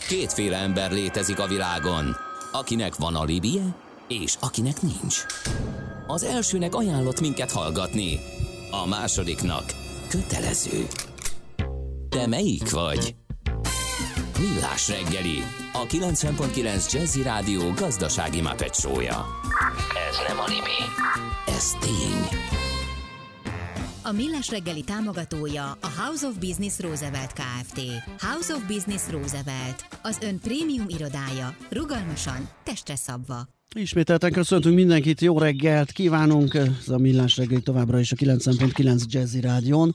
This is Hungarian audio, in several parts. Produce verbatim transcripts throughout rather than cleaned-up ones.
Kétféle ember létezik a világon, akinek van alibije, és akinek nincs. Az elsőnek ajánlott minket hallgatni, a másodiknak kötelező. Te melyik vagy? Millás reggeli, a kilencven pont kilenc Jazzy Rádió gazdasági Muppet show-ja. Ez nem anime, ez tény. A Millás reggeli támogatója a House of Business Roosevelt Kft. House of Business Roosevelt, az ön prémium irodája, rugalmasan, testre szabva. Ismételten köszöntünk mindenkit, jó reggelt kívánunk, ez a Millás reggeli továbbra is a kilencven pont kilenc Jazzy Rádión.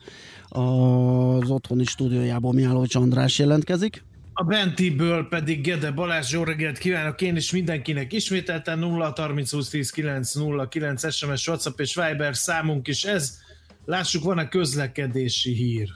Az otthoni stúdiójából Mihálovics András jelentkezik. A Bentiből pedig Gede Balázs, jó reggelt kívánok én is mindenkinek. Ismételten nulla harminc húsz tíz kilenc nulla kilenc es em es, WhatsApp és Viber számunk is ez. Lássuk, van a közlekedési hír.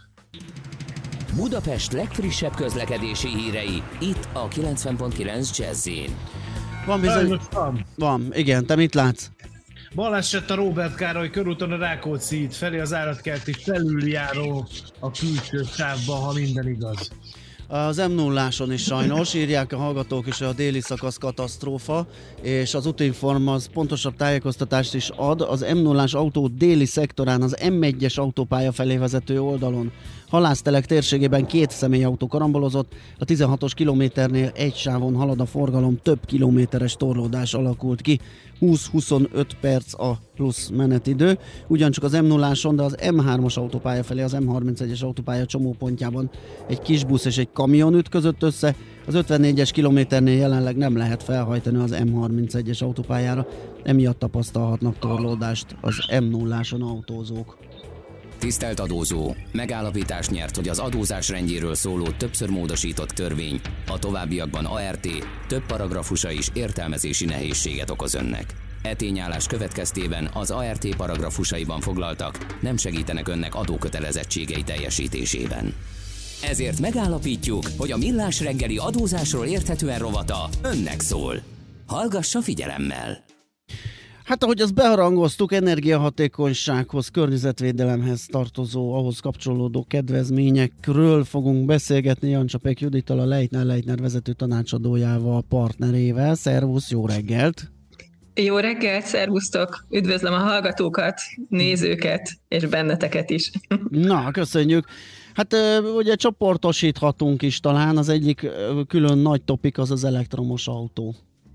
Budapest legfrissebb közlekedési hírei, itt a kilencven pont kilenc Jazzyn. Van bizony... Van. Van, igen, te mit látsz? Baleset a Róbert Károly körúton a Rákóczi híd felé, az állatkerti felüljáró a külső sávban, ha minden igaz. Az em nulláson is sajnos, írják a hallgatók is, a déli szakasz katasztrófa, és az Utinform az pontosabb tájékoztatást is ad. Az em nullás autó déli szektorán az em egyes autópálya felé vezető oldalon Halásztelek térségében két személyautó karambolozott, a tizenhatos kilométernél egy sávon halad a forgalom, több kilométeres torlódás alakult ki, húsz-huszonöt perc a plusz menetidő. Ugyancsak az em nulláson, de az em hármas autópálya felé az em harmincegyes autópálya csomópontjában egy kis busz és egy kamion ütközött össze, az ötvennégyes kilométernél jelenleg nem lehet felhajtani az em harmincegyes autópályára, emiatt tapasztalhatnak torlódást az em nulláson autózók. Tisztelt adózó, megállapítás nyert, hogy az adózás rendjéről szóló többször módosított törvény a továbbiakban á er té több paragrafusa is értelmezési nehézséget okoz önnek. E tényállás következtében az á er té paragrafusaiban foglaltak nem segítenek önnek adókötelezettségei teljesítésében. Ezért megállapítjuk, hogy a Millás reggeli adózásról érthetően rovata önnek szól. Hallgassa figyelemmel! Hát ahogy azt beharangoztuk, energiahatékonysághoz, környezetvédelemhez tartozó, ahhoz kapcsolódó kedvezményekről fogunk beszélgetni Jancsapek Judittal, a Leitner Leitner vezető tanácsadójával, partnerével. Szervusz, jó reggelt! Jó reggelt, szervusztok! Üdvözlöm a hallgatókat, nézőket és benneteket is. Na, köszönjük! Hát ugye csoportosíthatunk is talán, az egyik külön nagy topik az az elektromos autó.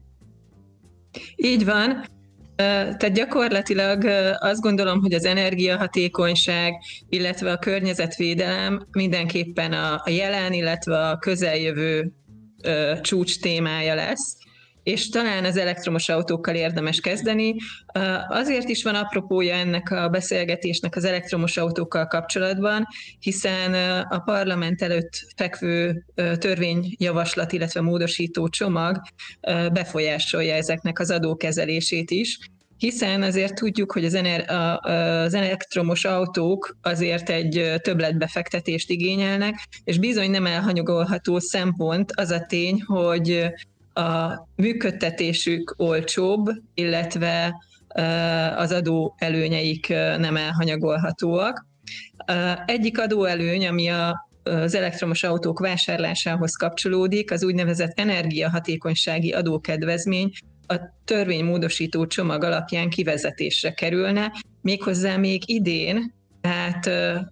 Így van. Tehát gyakorlatilag azt gondolom, hogy az energiahatékonyság, illetve a környezetvédelem mindenképpen a jelen, illetve a közeljövő csúcs témája lesz, és talán az elektromos autókkal érdemes kezdeni. Azért is van apropója ennek a beszélgetésnek az elektromos autókkal kapcsolatban, hiszen a parlament előtt fekvő törvényjavaslat, illetve módosító csomag befolyásolja ezeknek az adókezelését is, hiszen azért tudjuk, hogy az, ener- az elektromos autók azért egy többletbefektetést igényelnek, és bizony nem elhanyagolható szempont az a tény, hogy a működtetésük olcsóbb, illetve az adó előnyeik nem elhanyagolhatóak. Egyik adóelőny, ami a az elektromos autók vásárlásához kapcsolódik, az úgynevezett energiahatékonysági adókedvezmény a törvénymódosító csomag alapján kivezetésre kerülne, méghozzá még idén, tehát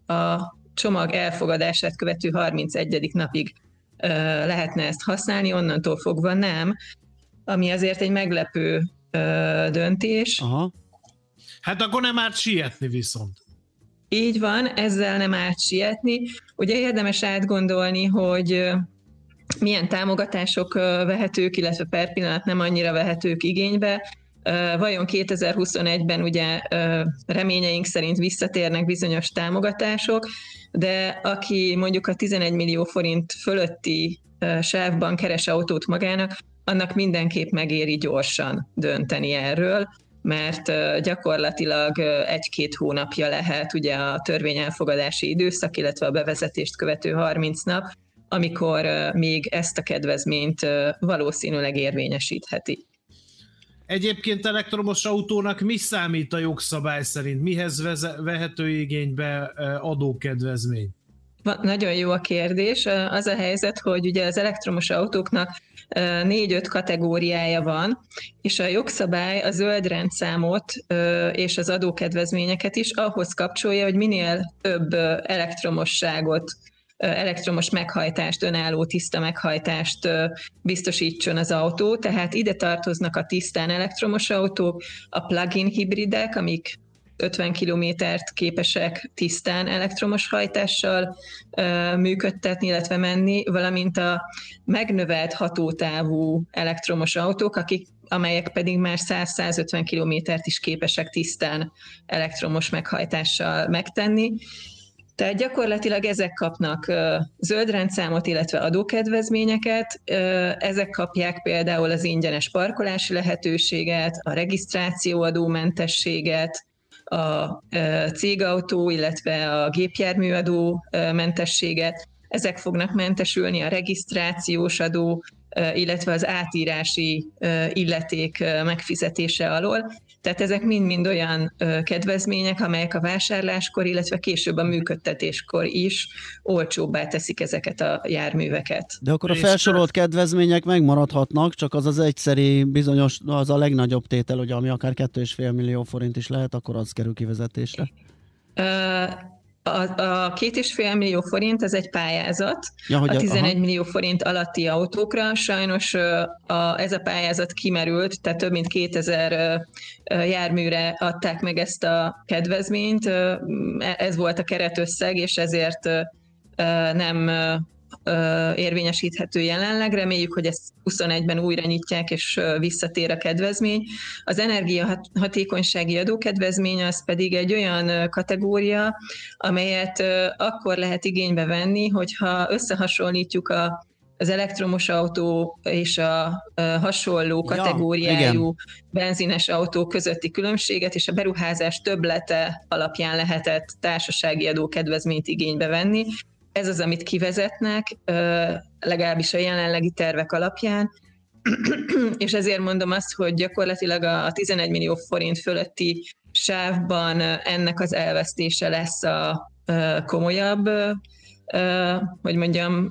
a csomag elfogadását követő harmincegyedik napig lehetne ezt használni, onnantól fogva nem, ami azért egy meglepő döntés. Aha. Hát akkor nem árt sietni viszont. Így van, ezzel nem árt sietni. Ugye érdemes átgondolni, hogy milyen támogatások vehetők, illetve per pillanat nem annyira vehetők igénybe. Vajon kétezer-huszonegyben ugye reményeink szerint visszatérnek bizonyos támogatások, de aki mondjuk a tizenegy millió forint fölötti sávban keres autót magának, annak mindenképp megéri gyorsan dönteni erről, mert gyakorlatilag egy-két hónapja lehet ugye a törvény elfogadási időszak, illetve a bevezetést követő harminc nap, amikor még ezt a kedvezményt valószínűleg érvényesítheti. Egyébként elektromos autónak mi számít a jogszabály szerint? Mihez veze- vehető igénybe adókedvezmény? Nagyon jó a kérdés. Az a helyzet, hogy ugye az elektromos autóknak négy-öt kategóriája van, és a jogszabály a zöld rendszámot és az adókedvezményeket is ahhoz kapcsolja, hogy minél több elektromosságot, elektromos meghajtást, önálló tiszta meghajtást biztosítson az autó. Tehát ide tartoznak a tisztán elektromos autók, a plug-in hibridek, amik ötven kilométert képesek tisztán elektromos hajtással uh, működtetni, illetve menni, valamint a megnövelt hatótávú elektromos autók, akik, amelyek pedig már száz-százötven kilométert is képesek tisztán elektromos meghajtással megtenni. Tehát gyakorlatilag ezek kapnak uh, zöld rendszámot, illetve adókedvezményeket. Uh, ezek kapják például az ingyenes parkolási lehetőséget, a regisztrációadómentességet, a cégautó, illetve a gépjárműadó mentességet. Ezek fognak mentesülni a regisztrációs adó, illetve az átírási illeték megfizetése alól. Tehát ezek mind-mind olyan kedvezmények, amelyek a vásárláskor, illetve később a működtetéskor is olcsóbbá teszik ezeket a járműveket. De akkor a felsorolt kedvezmények megmaradhatnak, csak az az egyszeri bizonyos, az a legnagyobb tétel, ugye, ami akár két és fél millió forint is lehet, akkor az kerül kivezetésre. Uh, A, a két és fél millió forint, ez egy pályázat, ja, a tizenegy aha. millió forint alatti autókra. Sajnos a, ez a pályázat kimerült, tehát több mint kétezer járműre adták meg ezt a kedvezményt. Ez volt a keretösszeg, és ezért nem érvényesíthető jelenleg. Reméljük, hogy ezt huszonegyben újra nyitják, és visszatér a kedvezmény. Az energiahatékonysági adókedvezmény az pedig egy olyan kategória, amelyet akkor lehet igénybe venni, hogyha összehasonlítjuk a az elektromos autó és a hasonló kategóriájú ja, benzines autó közötti különbséget, és a beruházás többlete alapján lehetett társasági adókedvezményt igénybe venni. Ez az, amit kivezetnek, legalábbis a jelenlegi tervek alapján, és ezért mondom azt, hogy gyakorlatilag a tizenegy millió forint fölötti sávban ennek az elvesztése lesz a komolyabb, hogy mondjam,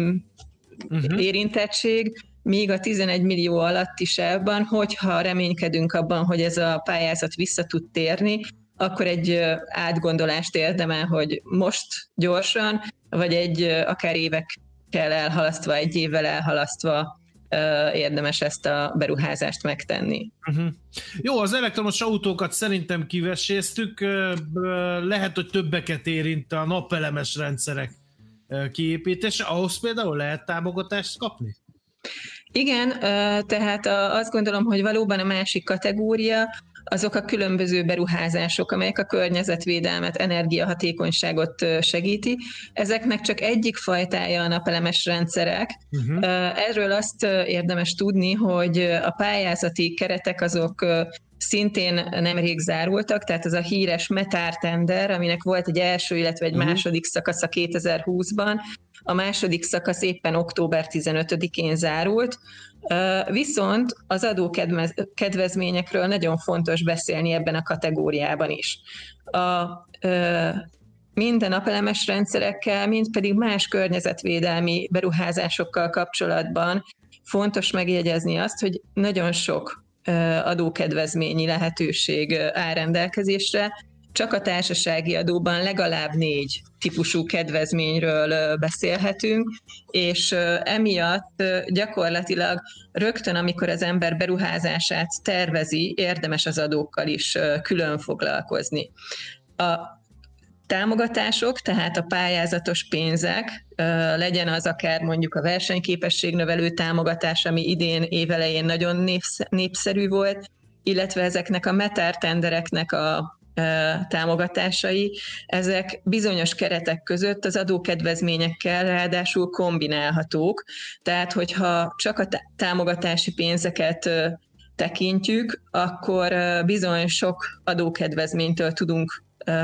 uh-huh. érintettség, míg a tizenegy millió alatti sávban, hogyha reménykedünk abban, hogy ez a pályázat vissza tud térni, akkor egy átgondolást érdemel, hogy most gyorsan, vagy egy akár évekkel elhalasztva, egy évvel elhalasztva érdemes ezt a beruházást megtenni. Uh-huh. Jó, az elektromos autókat szerintem kiveséztük, lehet, hogy többeket érint a napelemes rendszerek kiépítése, ahhoz például lehet támogatást kapni? Igen, tehát azt gondolom, hogy valóban a másik kategória, azok a különböző beruházások, amelyek a környezetvédelmet, energiahatékonyságot segíti. Ezeknek csak egyik fajtája a napelemes rendszerek. Uh-huh. Erről azt érdemes tudni, hogy a pályázati keretek azok szintén nemrég zárultak, tehát ez a híres Metár tender, aminek volt egy első, illetve egy uh-huh. második szakasza kétezer-húszban. A második szakasz éppen október tizenötödikén zárult. Viszont az adókedvezményekről nagyon fontos beszélni ebben a kategóriában is. A, mind a napelemes rendszerekkel, mind pedig más környenzetvédelmi beruházásokkal kapcsolatban fontos megjegyezni azt, hogy nagyon sok adókedvezményi lehetőség áll rendelkezésre, csak a társasági adóban legalább négy típusú kedvezményről beszélhetünk, és emiatt gyakorlatilag rögtön, amikor az ember beruházását tervezi, érdemes az adókkal is külön foglalkozni. A támogatások, tehát a pályázatos pénzek, legyen az akár mondjuk a versenyképességnövelő támogatás, ami idén évelején nagyon népszerű volt, illetve ezeknek a Metár tendereknek a támogatásai, ezek bizonyos keretek között az adókedvezményekkel ráadásul kombinálhatók. Tehát, hogyha csak a támogatási pénzeket tekintjük, akkor bizony sok adókedvezménytől tudunk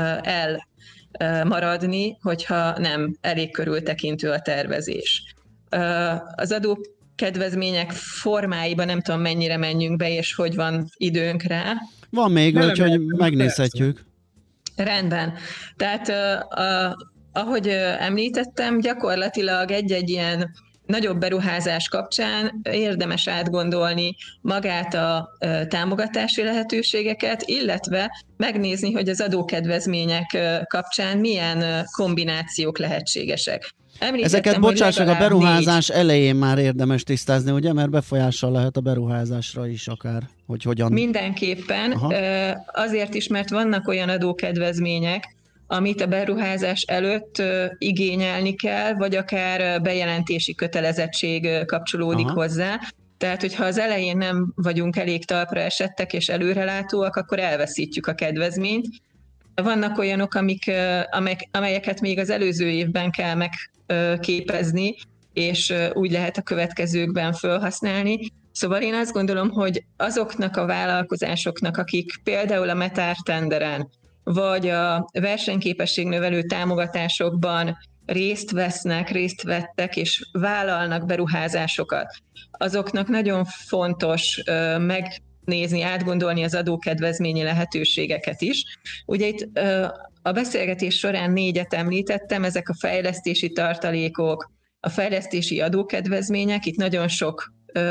elmaradni, hogyha nem elég körültekintő a tervezés. Az adókedvezmények formáiban nem tudom, mennyire menjünk be, és hogy van időnk rá. Van még, úgyhogy megnézhetjük. Rendben. Tehát a, ahogy említettem, gyakorlatilag egy-egy ilyen nagyobb beruházás kapcsán érdemes átgondolni magát a támogatási lehetőségeket, illetve megnézni, hogy az adókedvezmények kapcsán milyen kombinációk lehetségesek. Említettem, ezeket, bocsássak, a beruházás négy... elején már érdemes tisztázni, ugye? Mert befolyással lehet a beruházásra is akár, hogy hogyan... Mindenképpen. Aha. Azért is, mert vannak olyan adókedvezmények, amit a beruházás előtt igényelni kell, vagy akár bejelentési kötelezettség kapcsolódik Aha. hozzá. Tehát, hogyha az elején nem vagyunk elég talpra esettek és előrelátóak, akkor elveszítjük a kedvezményt. Vannak olyanok, amik, amelyeket még az előző évben kell megképezni, és úgy lehet a következőkben felhasználni. Szóval én azt gondolom, hogy azoknak a vállalkozásoknak, akik például a Metár tenderen, vagy a versenyképességnövelő támogatásokban részt vesznek, részt vettek és vállalnak beruházásokat, azoknak nagyon fontos megnézni, átgondolni az adókedvezményi lehetőségeket is. Ugye itt a beszélgetés során négyet említettem, ezek a fejlesztési tartalékok, a fejlesztési adókedvezmények, itt nagyon sok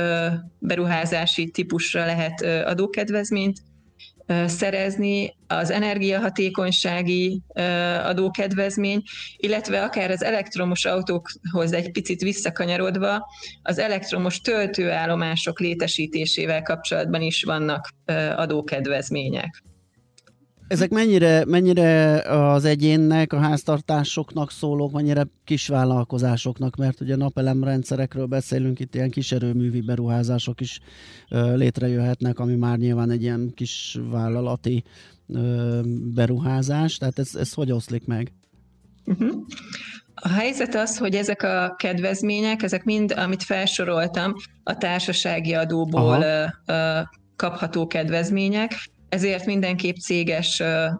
beruházási típusra lehet adókedvezményt szerezni, az energiahatékonysági adókedvezmény, illetve akár az elektromos autókhoz egy picit visszakanyarodva, az elektromos töltőállomások létesítésével kapcsolatban is vannak adókedvezmények. Ezek mennyire, mennyire az egyénnek, a háztartásoknak szólók, mennyire kisvállalkozásoknak, mert ugye napelemrendszerekről beszélünk, itt ilyen kiserőművi beruházások is ö, létrejöhetnek, ami már nyilván egy ilyen kis vállalati ö, beruházás, tehát ez, ez hogy oszlik meg? Uh-huh. A helyzet az, hogy ezek a kedvezmények, ezek mind, amit felsoroltam, a társasági adóból ö, ö, kapható kedvezmények, ezért mindenképp céges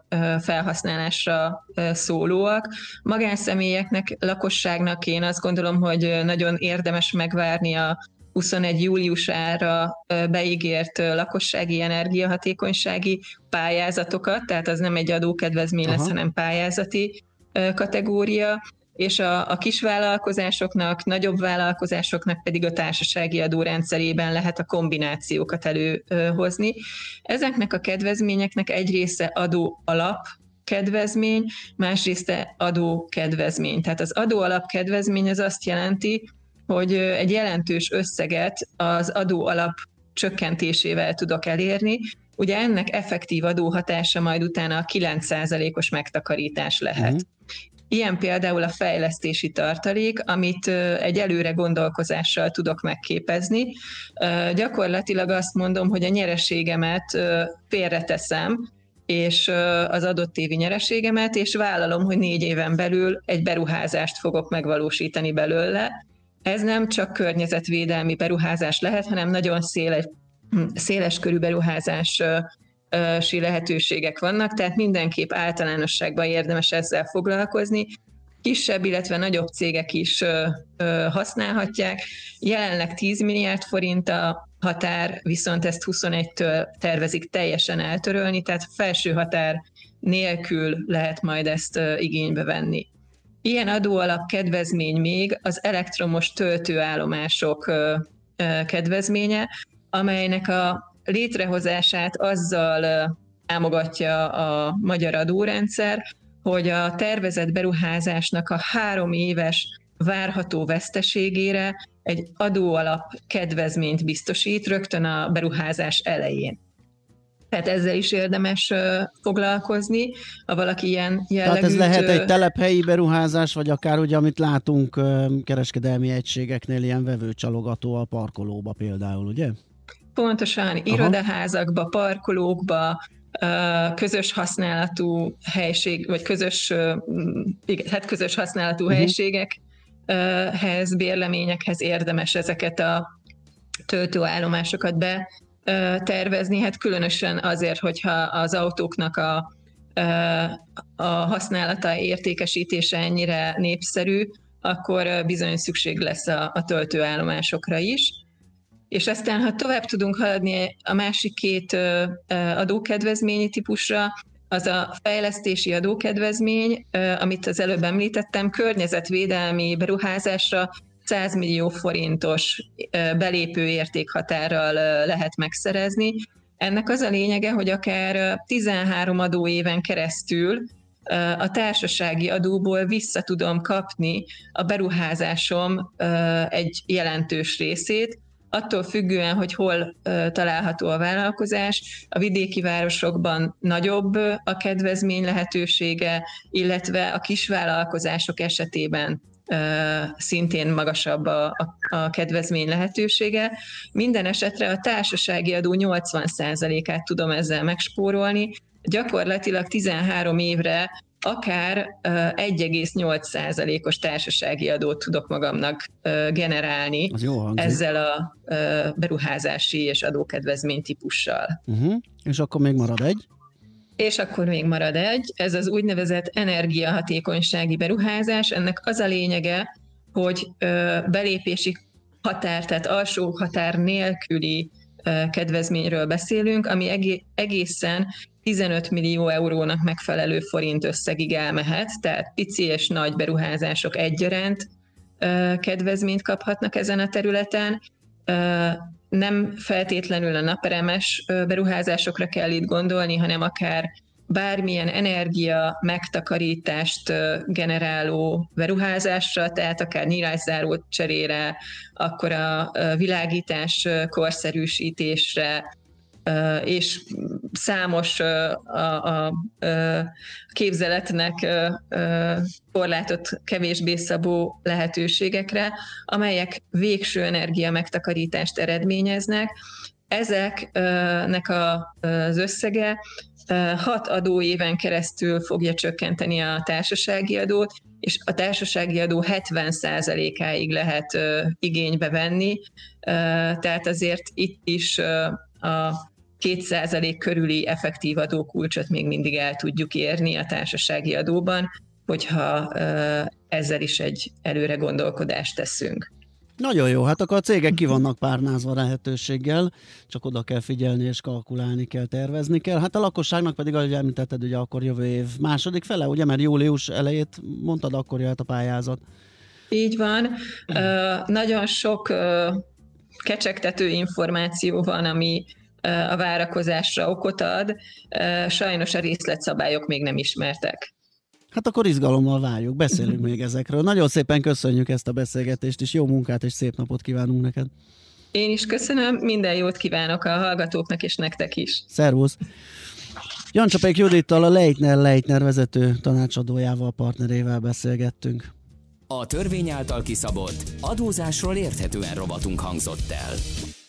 felhasználásra szólóak. Magánszemélyeknek, lakosságnak én azt gondolom, hogy nagyon érdemes megvárni a huszonegy júliusára beígért lakossági energiahatékonysági pályázatokat, tehát az nem egy adókedvezmény Aha. lesz, hanem pályázati kategória, és a, a kisvállalkozásoknak, nagyobb vállalkozásoknak pedig a társasági adórendszerében lehet a kombinációkat előhozni. Ezeknek a kedvezményeknek egy része adó alap kedvezmény, más része adó kedvezmény. Tehát az adó alap kedvezmény az azt jelenti, hogy egy jelentős összeget az adó alap csökkentésével tudok elérni. Ugye ennek effektív adóhatása majd utána a kilenc százalékos megtakarítás lehet. Uh-huh. Ilyen például a fejlesztési tartalék, amit egy előre gondolkozással tudok megképezni. Gyakorlatilag azt mondom, hogy a nyereségemet félreteszem, és az adott évi nyereségemet, és vállalom, hogy négy éven belül egy beruházást fogok megvalósítani belőle. Ez nem csak környezetvédelmi beruházás lehet, hanem nagyon széles, széles körű beruházás lehetőségek vannak, tehát mindenképp általánosságban érdemes ezzel foglalkozni. Kisebb, illetve nagyobb cégek is használhatják. Jelenleg tíz milliárd forint a határ, viszont ezt huszonegytől tervezik teljesen eltörölni, tehát felső határ nélkül lehet majd ezt igénybe venni. Ilyen adóalap kedvezmény még az elektromos töltőállomások kedvezménye, amelynek a létrehozását azzal támogatja a magyar adórendszer, hogy a tervezett beruházásnak a három éves várható veszteségére egy adóalap kedvezményt biztosít rögtön a beruházás elején. Tehát ezzel is érdemes foglalkozni, ha valaki ilyen jellegű... Tehát ez lehet egy telephelyi beruházás, vagy akár ugye, amit látunk kereskedelmi egységeknél, ilyen vevőcsalogató a parkolóba például, ugye? Pontosan, irodaházakba, parkolókba, közös használatú helység, vagy közös, hát közös használatú uh-huh. helységekhez, bérleményekhez érdemes ezeket a töltőállomásokat betervezni, hát különösen azért, hogyha az autóknak a, a használata, értékesítése ennyire népszerű, akkor bizony szükség lesz a, a töltőállomásokra is. És aztán, ha tovább tudunk haladni a másik két adókedvezményi típusra, az a fejlesztési adókedvezmény, amit az előbb említettem, környezetvédelmi beruházásra száz millió forintos belépő értékhatárral lehet megszerezni. Ennek az a lényege, hogy akár tizenhárom adóéven keresztül a társasági adóból vissza tudom kapni a beruházásom egy jelentős részét, attól függően, hogy hol található a vállalkozás. A vidéki városokban nagyobb a kedvezmény lehetősége, illetve a kisvállalkozások esetében szintén magasabb a, a, a kedvezmény lehetősége. Minden esetre a társasági adó nyolcvan százalékát tudom ezzel megspórolni, gyakorlatilag tizenhárom évre akár egy egész nyolc százalékos társasági adót tudok magamnak generálni ezzel a beruházási és adókedvezmény típussal. Uh-huh. És akkor még marad egy? És akkor még marad egy, ez az úgynevezett energiahatékonysági beruházás. Ennek az a lényege, hogy belépési határ, tehát alsó határ nélküli kedvezményről beszélünk, ami egészen tizenöt millió eurónak megfelelő forint összegig elmehet, tehát pici és nagy beruházások egyaránt kedvezményt kaphatnak ezen a területen. Nem feltétlenül a naperemes beruházásokra kell itt gondolni, hanem akár bármilyen energia megtakarítást generáló beruházásra, tehát akár nyílászáró cserére, akkor a világítás korszerűsítésre, és számos a, a, a képzeletnek korlátot kevésbé szabó lehetőségekre, amelyek végső energia megtakarítást eredményeznek. Ezeknek az összege hat adóéven keresztül fogja csökkenteni a társasági adót, és a társasági adó hetven százalékáig lehet igénybe venni, tehát azért itt is a két százalék körüli effektív adókulcsot még mindig el tudjuk érni a társasági adóban, hogyha ezzel is egy előre gondolkodást teszünk. Nagyon jó, hát akkor a cégek ki vannak párnázva lehetőséggel, csak oda kell figyelni és kalkulálni kell, tervezni kell. Hát a lakosságnak pedig, ahogy említetted, ugye akkor jövő év második fele, ugye, mert július elejét mondtad, akkor jöhet a pályázat. Így van. Uh, nagyon sok uh, kecsegtető információ van, ami uh, a várakozásra okot ad. Uh, sajnos a részletszabályok még nem ismertek. Hát akkor izgalommal várjuk, beszélünk még ezekről. Nagyon szépen köszönjük ezt a beszélgetést, és jó munkát és szép napot kívánunk neked. Én is köszönöm, minden jót kívánok a hallgatóknak és nektek is. Szervusz! Jancsapék Judittal, a Leitner Leitner vezető tanácsadójával, partnerével beszélgettünk. A törvény által kiszabott, adózásról érthetően rovatunk hangzott el.